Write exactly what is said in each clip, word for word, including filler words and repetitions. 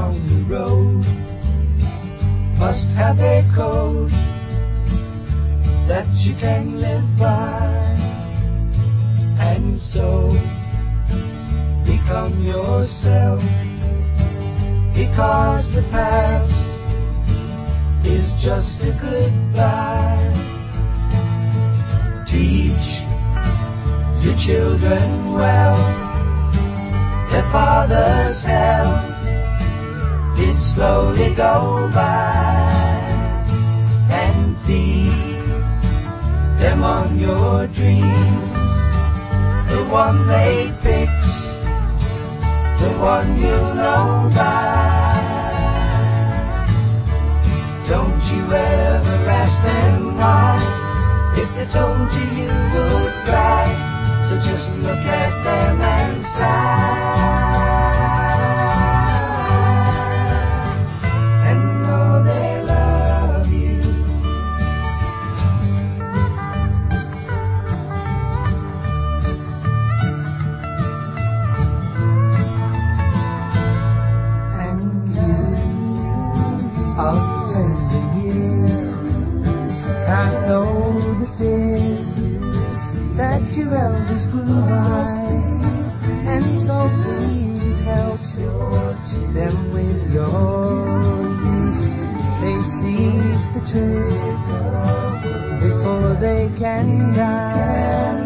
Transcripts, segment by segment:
down the road must have a code that you can live by, and so become yourself, because the past is just a goodbye. Teach your children well, their father's hell did slowly go by, and feed them on your dreams, the one they fix, the one you know by. Don't you ever ask them why, if they told you you would cry, so just look at them and sigh, and know they love you. And you, of tender years, can't know the fears that your elders grew by, and so please help them with your youth. They seek the truth before they can die.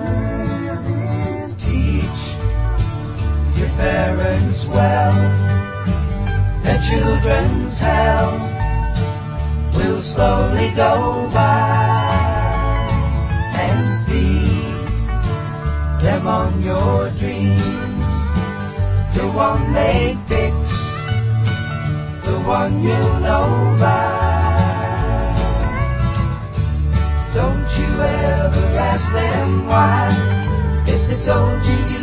Teach your parents well, their children's hell will slowly go by, and feed them on your dreams, the one they fix, the one you know by. Don't you ever ask them why, if they told you you